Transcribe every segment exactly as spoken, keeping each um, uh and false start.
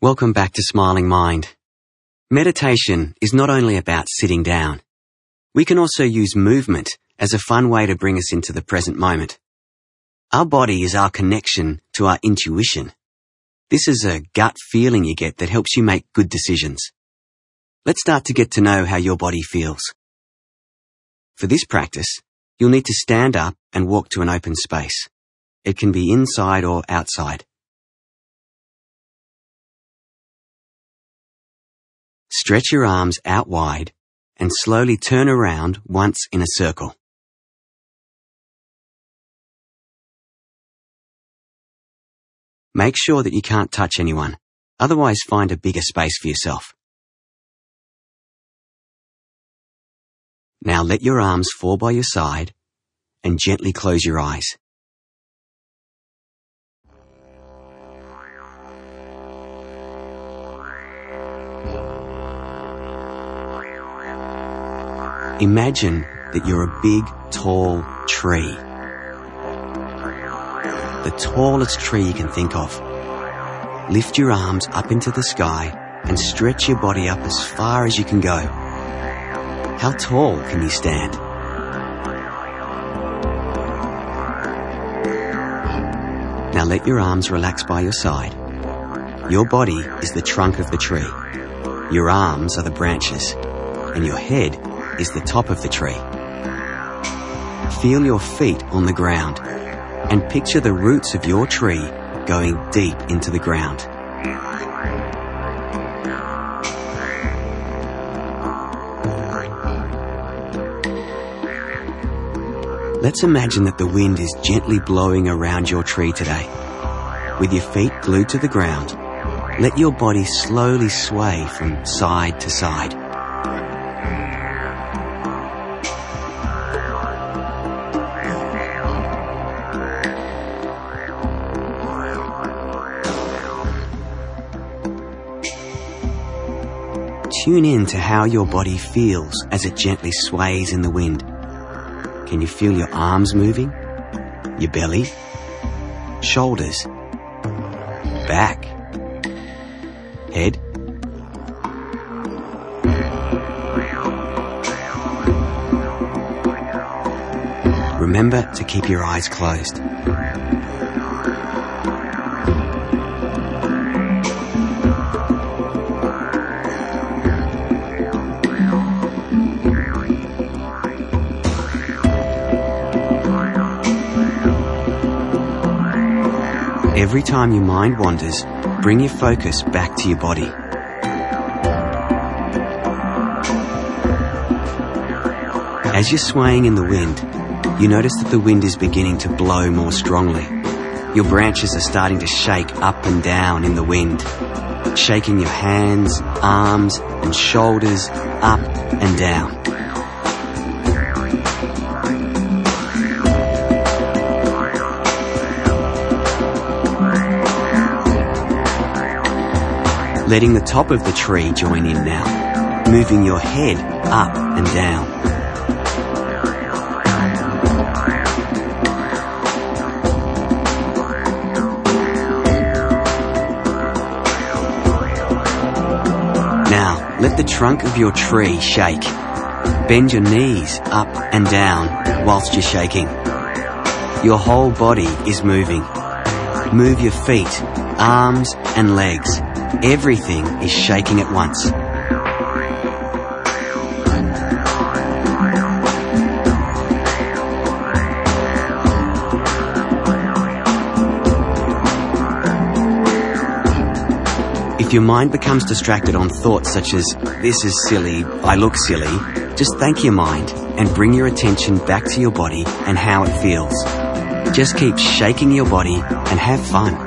Welcome back to Smiling Mind. Meditation is not only about sitting down. We can also use movement as a fun way to bring us into the present moment. Our body is our connection to our intuition. This is a gut feeling you get that helps you make good decisions. Let's start to get to know how your body feels. For this practice, you'll need to stand up and walk to an open space. It can be inside or outside. Stretch your arms out wide and slowly turn around once in a circle. Make sure that you can't touch anyone, otherwise find a bigger space for yourself. Now let your arms fall by your side and gently close your eyes. Imagine that you're a big, tall tree. The tallest tree you can think of. Lift your arms up into the sky and stretch your body up as far as you can go. How tall can you stand? Now let your arms relax by your side. Your body is the trunk of the tree. Your arms are the branches, and your head is the top of the tree. Feel your feet on the ground and picture the roots of your tree going deep into the ground. Let's imagine that the wind is gently blowing around your tree today. With your feet glued to the ground, let your body slowly sway from side to side. Tune in to how your body feels as it gently sways in the wind. Can you feel your arms moving? Your belly? Shoulders? Back? Head? Remember to keep your eyes closed. Every time your mind wanders, bring your focus back to your body. As you're swaying in the wind, you notice that the wind is beginning to blow more strongly. Your branches are starting to shake up and down in the wind, shaking your hands, arms, and shoulders up and down. Letting the top of the tree join in now, moving your head up and down. Now, let the trunk of your tree shake. Bend your knees up and down whilst you're shaking. Your whole body is moving. Move your feet, arms, and legs. Everything is shaking at once. If your mind becomes distracted on thoughts such as, this is silly, I look silly, just thank your mind and bring your attention back to your body and how it feels. Just keep shaking your body and have fun.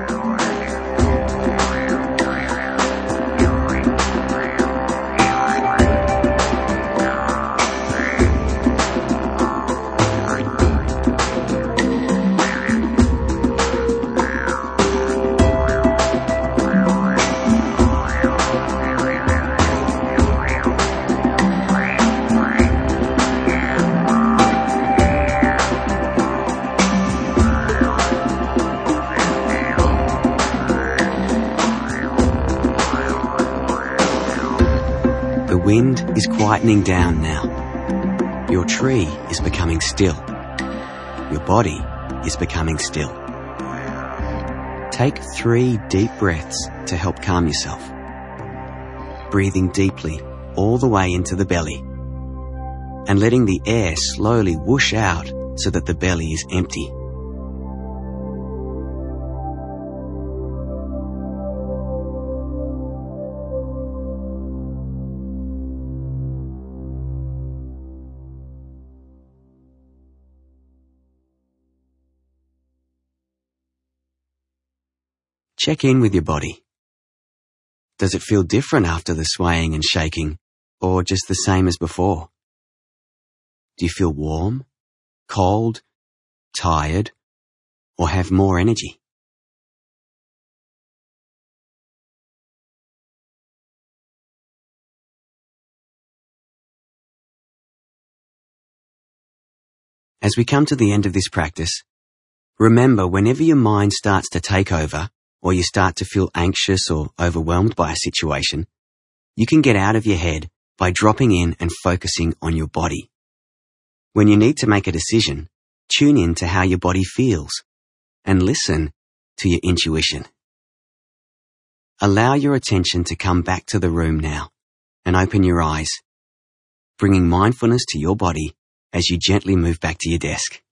wind is quietening down now. Your tree is becoming still. Your body is becoming still. Take three deep breaths to help calm yourself. Breathing deeply all the way into the belly and letting the air slowly whoosh out so that the belly is empty. Check in with your body. Does it feel different after the swaying and shaking, or just the same as before? Do you feel warm, cold, tired, or have more energy? As we come to the end of this practice, remember whenever your mind starts to take over, or you start to feel anxious or overwhelmed by a situation, you can get out of your head by dropping in and focusing on your body. When you need to make a decision, tune in to how your body feels and listen to your intuition. Allow your attention to come back to the room now and open your eyes, bringing mindfulness to your body as you gently move back to your desk.